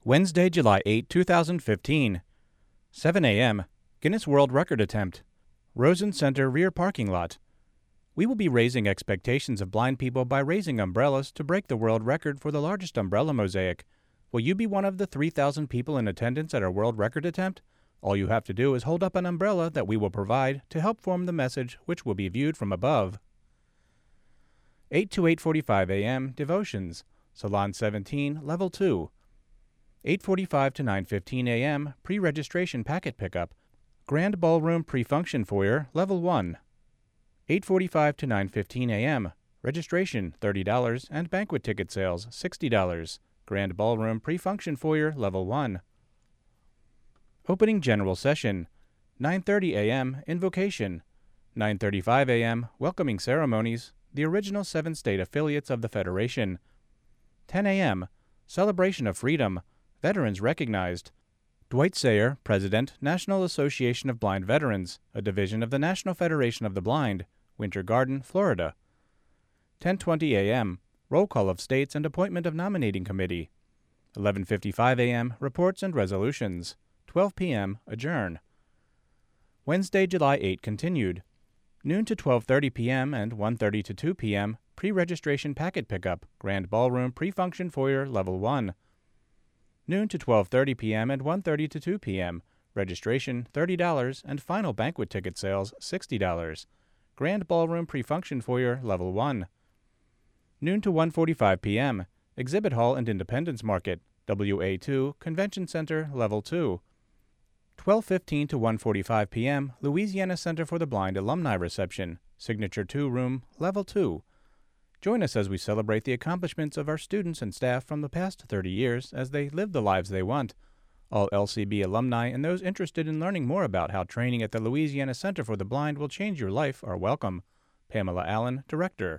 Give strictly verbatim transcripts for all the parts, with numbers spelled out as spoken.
Wednesday, July eighth, two thousand fifteen. seven a m Guinness World Record attempt. Rosen Center rear parking lot. We will be raising expectations of blind people by raising umbrellas to break the world record for the largest umbrella mosaic. Will you be one of the three thousand people in attendance at our world record attempt? All you have to do is hold up an umbrella that we will provide to help form the message, which will be viewed from above. eight to eight forty-five a m Devotions. Salon seventeen, Level two. eight forty-five to nine fifteen a m Pre-registration packet pickup. Grand Ballroom Pre-function Foyer, Level one. eight forty-five to nine fifteen a m Registration, thirty dollars, and banquet ticket sales, sixty dollars. Grand Ballroom Pre-function Foyer, Level one. Opening General Session. nine thirty a m Invocation. nine thirty-five a m Welcoming Ceremonies, the original seven state affiliates of the Federation. ten a m Celebration of Freedom, Veterans Recognized. Dwight Sayer, President, National Association of Blind Veterans, a division of the National Federation of the Blind, Winter Garden, Florida. ten twenty a m Roll call of states and appointment of nominating committee. eleven fifty-five a m Reports and resolutions. twelve p m Adjourn. Wednesday, July eighth continued. Noon to twelve thirty p m and one thirty to two p m Pre-registration packet pickup, Grand Ballroom Pre-function Foyer, Level one. Noon to twelve thirty p m and one thirty to two p m Registration, thirty dollars, and final banquet ticket sales, sixty dollars. Grand Ballroom Pre-function Foyer, Level one. Noon to one forty-five p m Exhibit Hall and Independence Market, W A two, Convention Center, Level two. twelve fifteen to one forty-five p m Louisiana Center for the Blind Alumni Reception, Signature two Room, Level two. Join us as we celebrate the accomplishments of our students and staff from the past thirty years as they live the lives they want. All L C B alumni and those interested in learning more about how training at the Louisiana Center for the Blind will change your life are welcome. Pamela Allen, Director.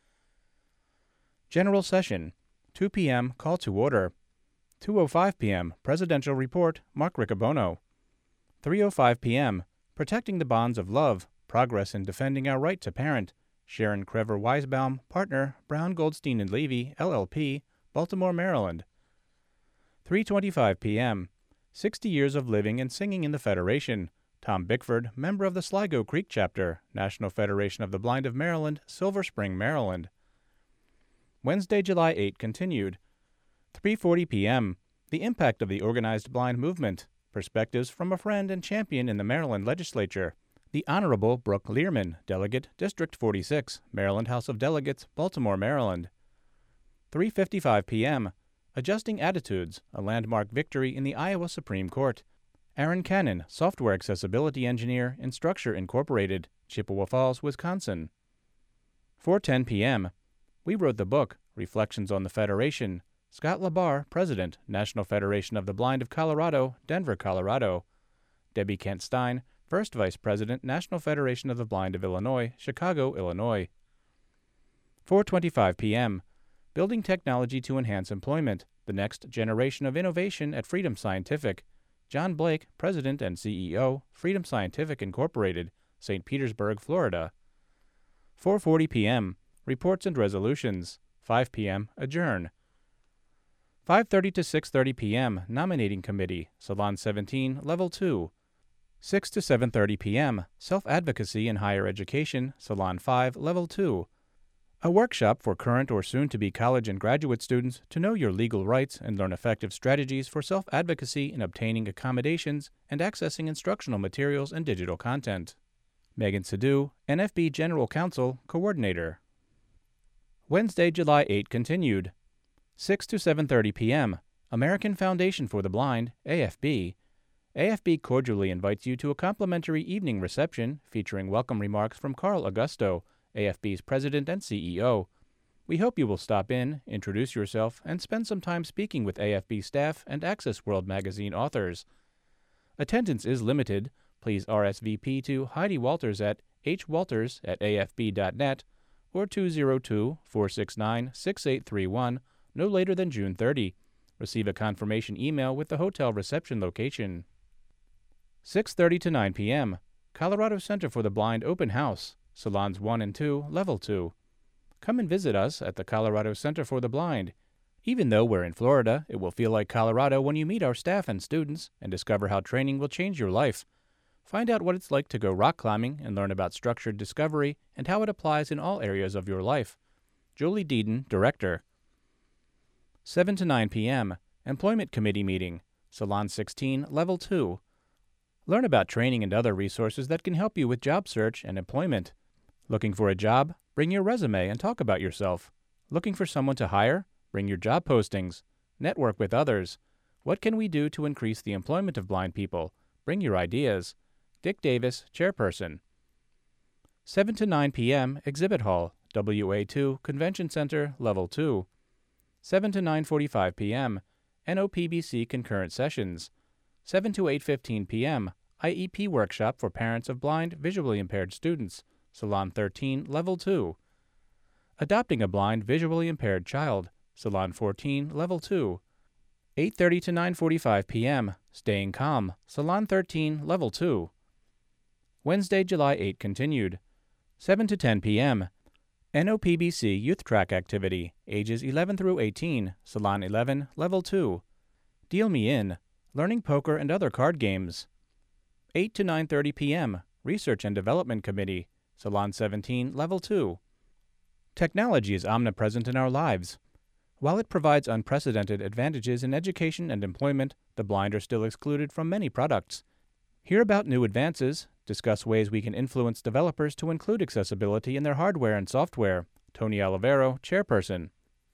General Session. two p m Call to Order. two oh five p m Presidential Report, Mark Riccobono. three oh five p m Protecting the Bonds of Love, Progress in Defending Our Right to Parent. Sharon Crever Weisbaum, Partner, Brown Goldstein and Levy, L L P, Baltimore, Maryland. three twenty-five p m sixty Years of Living and Singing in the Federation. Tom Bickford, Member of the Sligo Creek Chapter, National Federation of the Blind of Maryland, Silver Spring, Maryland. Wednesday, July eighth continued. three forty p m The Impact of the Organized Blind Movement. Perspectives from a Friend and Champion in the Maryland Legislature. The Honorable Brooke Learman, Delegate, District forty-six, Maryland House of Delegates, Baltimore, Maryland. three fifty-five p m Adjusting Attitudes, a Landmark Victory in the Iowa Supreme Court. Aaron Cannon, Software Accessibility Engineer, Instructure Incorporated, Chippewa Falls, Wisconsin. four ten p m We wrote the book, Reflections on the Federation. Scott LaBarre, President, National Federation of the Blind of Colorado, Denver, Colorado. Debbie Kent Stein, First Vice President, National Federation of the Blind of Illinois, Chicago, Illinois. four twenty-five p m Building Technology to Enhance Employment, the Next Generation of Innovation at Freedom Scientific. John Blake, President and C E O, Freedom Scientific Incorporated, Saint Petersburg, Florida. four forty p m Reports and Resolutions. five p m Adjourn. five thirty to six thirty p m Nominating Committee, Salon seventeen, Level two. six to seven thirty p m Self-Advocacy in Higher Education, Salon five, Level two. A workshop for current or soon-to-be college and graduate students to know your legal rights and learn effective strategies for self-advocacy in obtaining accommodations and accessing instructional materials and digital content. Megan Sadu, N F B General Counsel, Coordinator. Wednesday, July eighth continued. six to seven thirty p m American Foundation for the Blind, A F B. A F B cordially invites you to a complimentary evening reception featuring welcome remarks from Carl Augusto, A F B's President and C E O. We hope you will stop in, introduce yourself, and spend some time speaking with A F B staff and Access World magazine authors. Attendance is limited. Please R S V P to Heidi Walters at h walters at a f b dot net or two oh two, four six nine, six eight three one no later than June thirtieth. Receive a confirmation email with the hotel reception location. six thirty to nine p m Colorado Center for the Blind Open House, Salons one and two, Level two. Come and visit us at the Colorado Center for the Blind. Even though we're in Florida, it will feel like Colorado when you meet our staff and students and discover how training will change your life. Find out what it's like to go rock climbing and learn about structured discovery and how it applies in all areas of your life. Julie Deeden, Director. seven to nine p.m. Employment Committee Meeting, Salon sixteen, Level two. Learn about training and other resources that can help you with job search and employment. Looking for a job? Bring your resume and talk about yourself. Looking for someone to hire? Bring your job postings. Network with others. What can we do to increase the employment of blind people? Bring your ideas. Dick Davis, Chairperson. seven to nine p.m. Exhibit Hall, W A two, Convention Center, Level two. seven to nine forty-five p.m. N O P B C Concurrent Sessions. seven to eight fifteen p.m. I E P Workshop for Parents of Blind, Visually Impaired Students, Salon thirteen, Level two. Adopting a Blind, Visually Impaired Child, Salon fourteen, Level two. eight thirty to nine forty-five p.m. Staying Calm, Salon thirteen, Level two. Wednesday, July eighth continued. seven to ten p.m. N O P B C Youth Track Activity, ages eleven through eighteen, Salon eleven, Level two. Deal Me In, Learning Poker and Other Card Games. eight to nine thirty p.m. Research and Development Committee, Salon seventeen, Level two. Technology is omnipresent in our lives. While it provides unprecedented advantages in education and employment, the blind are still excluded from many products. Hear about new advances, discuss ways we can influence developers to include accessibility in their hardware and software. Tony Olivero, Chairperson.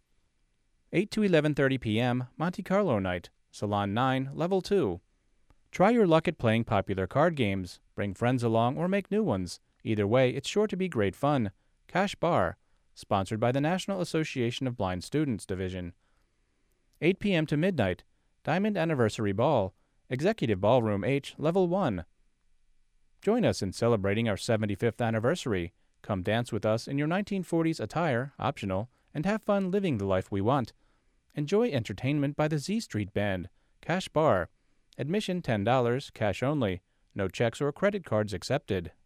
eight to eleven thirty p.m. Monte Carlo Night, Salon nine, Level two. Try your luck at playing popular card games. Bring friends along or make new ones. Either way, it's sure to be great fun. Cash Bar, sponsored by the National Association of Blind Students Division. eight p.m. to midnight, Diamond Anniversary Ball, Executive Ballroom H, Level one. Join us in celebrating our seventy-fifth anniversary. Come dance with us in your nineteen forties attire, optional, and have fun living the life we want. Enjoy entertainment by the Z Street Band. Cash Bar. Admission ten dollars, cash only. No checks or credit cards accepted.